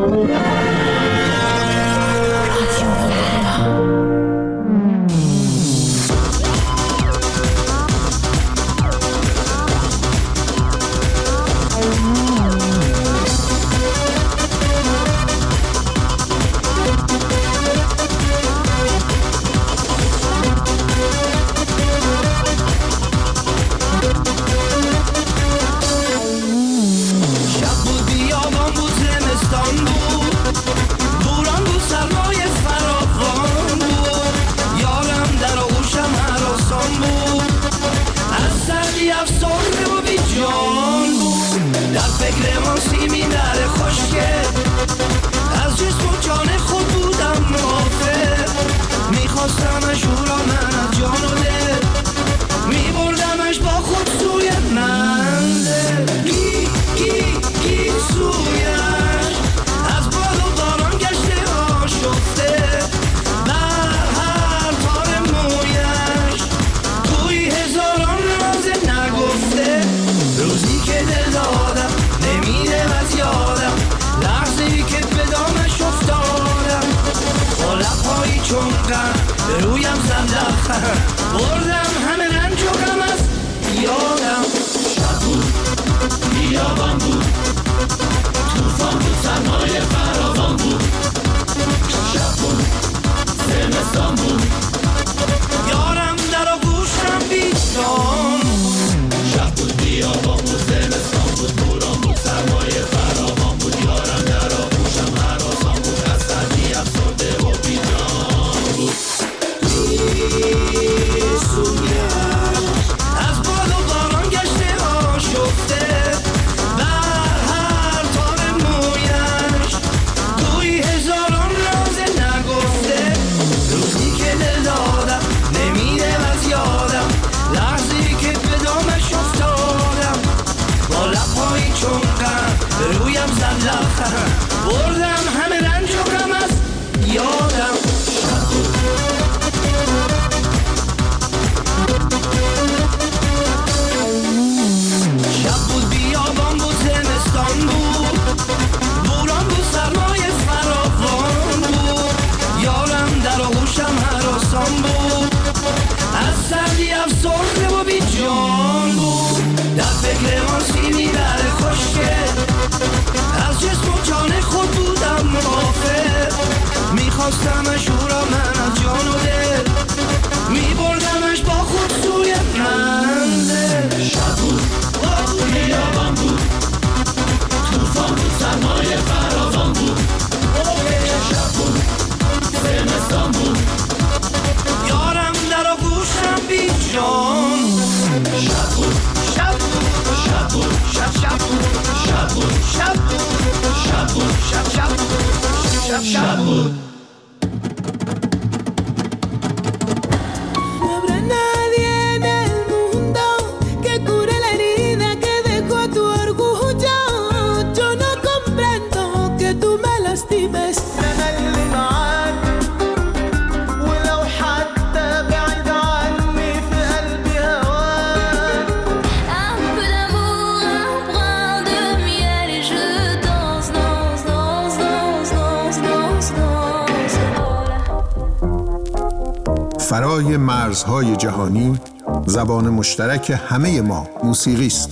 فرای مرزهای جهانی، زبان مشترک همه ما موسیقی است.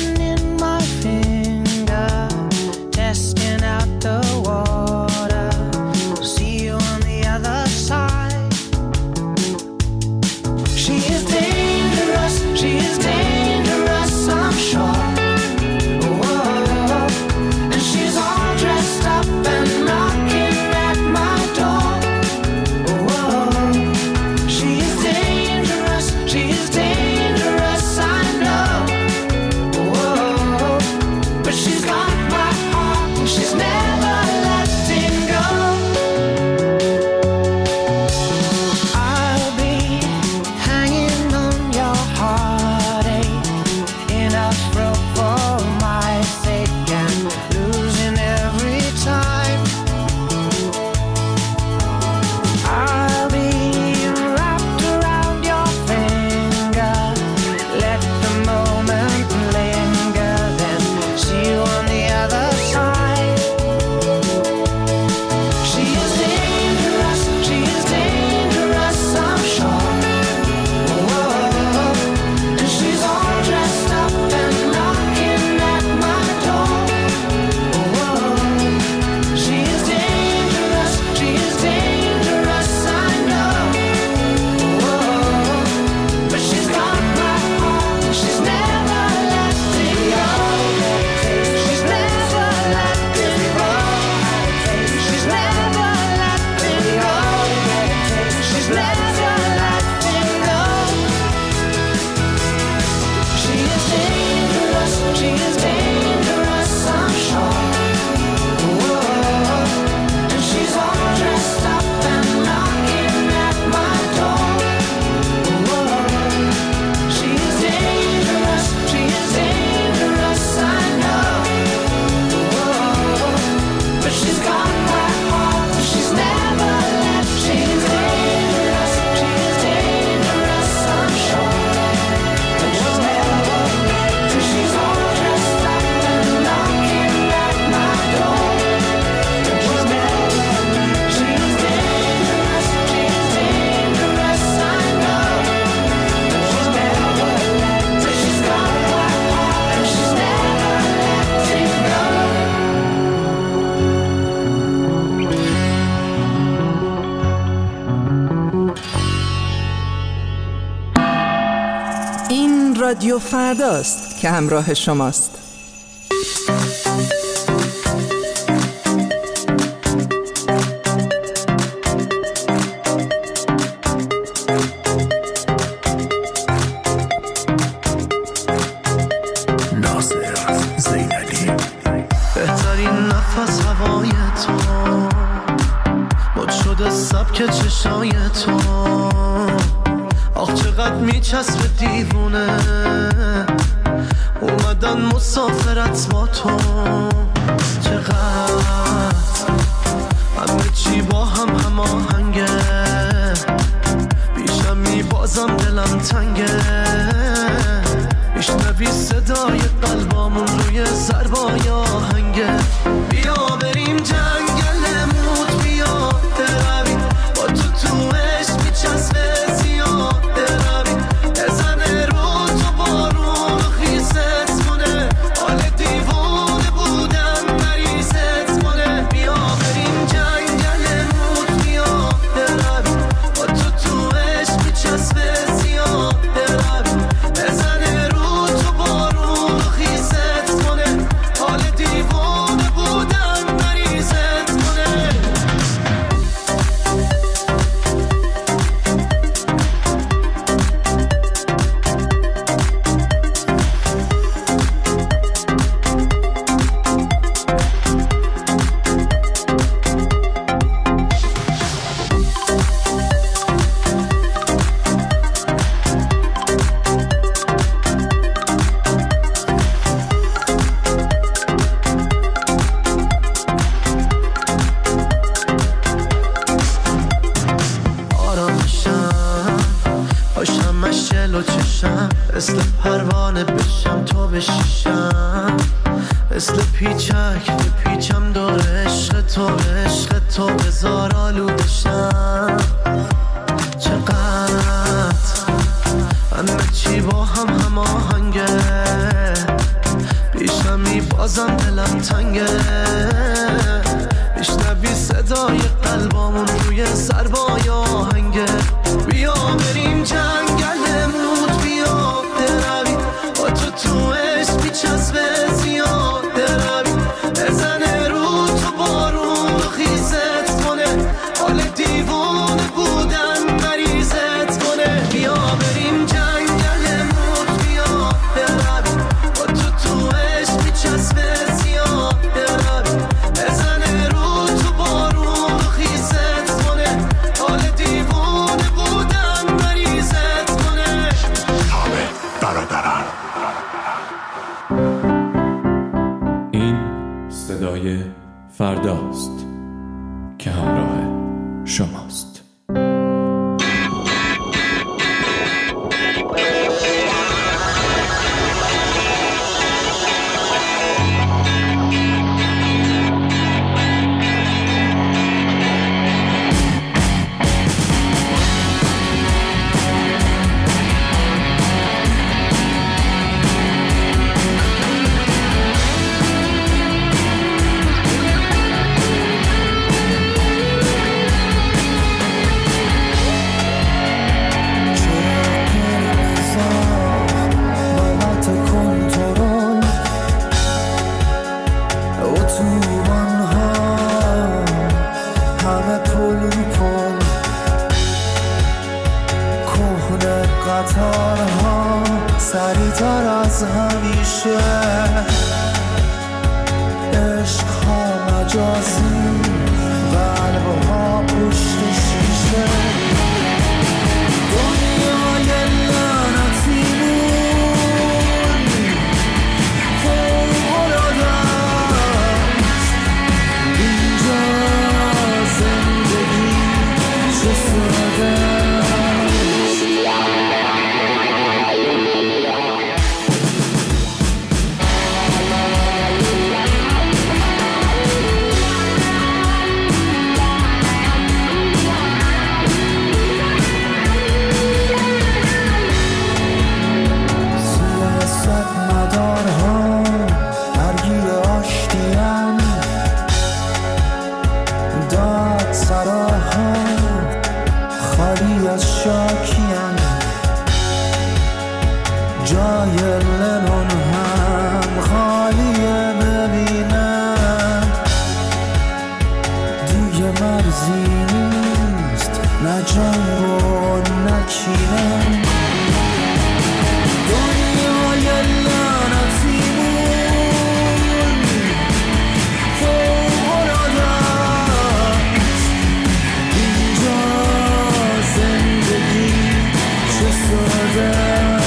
Testing out the water. رادیو فرداست که همراه شماست. بهترین نفس هوای تو، مد شده سبک چشای تو، آخ چقدر میچسبه دیوونه، اومدن مسافرت با تو، چقدر همه چی با هم هماهنگه، پیشم میبازم دلم تنگه، میشنوی صدای قلبامون روی ضربای آهنگه، بیا بریم جنگلمون، بیا برویم با تو عشق میچسبه زیاد برویم، بزنه رو تو بارون خیست کنه، حال دیوانه بودن مریضت کنه، بیا بریم جنگلمون، بیا برویم با تو عشق میچسبه زیاد برویم، بزنه رو تو بارون خیست کنه، حال دیوانه بودن مریضت کنه. باشم مشل و چشم، مثل پروانه بشم تو بشیشم، مثل پیچک پیچم دور عشق تو بزار آلو بشم، چقدر همه چی با هم هماهنگه، پیشم میبازم دلم تنگه، میشنوی صدای قلبامون روی ضربای آهنگه، بیا بریم جنگلمون، بیا برویم با تو عشق میچسبه زیاد برویم، بزنه رو تو بارون خیزت کنه، حال دیوانه بودن مریضت کنه، بیا بریم جنگلمون، بیا برویم با تو عشق میچسبه زیاد برویم، بزنه رو تو بارون خیزت کنه، حال دیوانه بودن مریضت کنه. همه برادران. این صدای فرداست که همراه شماست. قطارها سریع‌تر از همیشه، عشق‌ها مجازی، قلب‌ها پشت شیشه، دنیای لعنتیمون فوق‌العاده است، اینجا زندگی چه ساده. خالی از شاکیان، جا جای لنون هم خالیه، ببینم دیگه مرزی نیست، نه جنگ و نه کینه. دنیای لعنتی بود فوق‌العاده است، اینجا زندگی چه ساده است.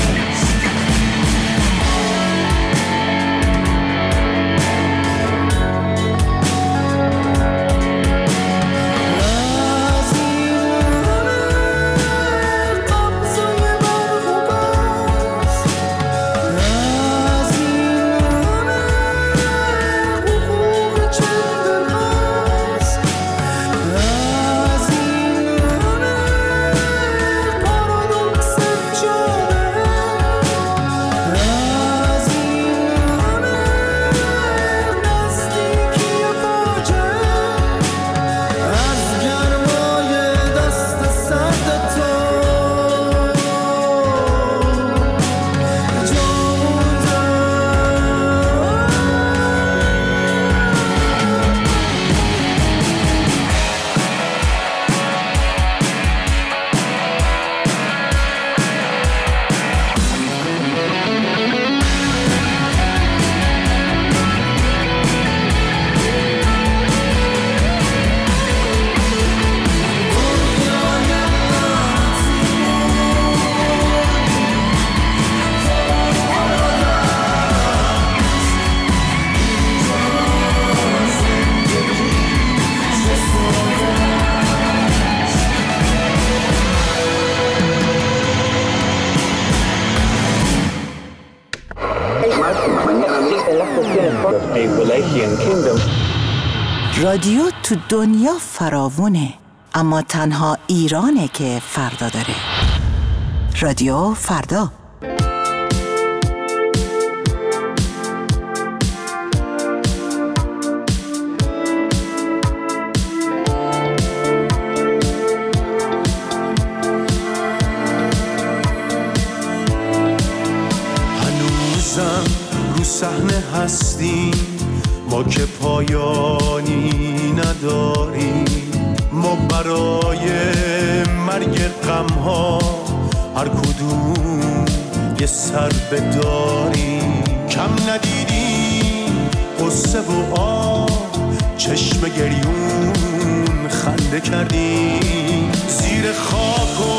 رادیو تو دنیا فراوونه، اما تنها ایرانه که فردا داره. رادیو فردا. هنوزم رو صحنه هستیم، ما که پایانی نداریم. ما برای مرگ غم‌ها هر کدوم یه سر بداریم. کم ندیدیم قصه و آه، چشم گریون خنده کردیم زیر خاک.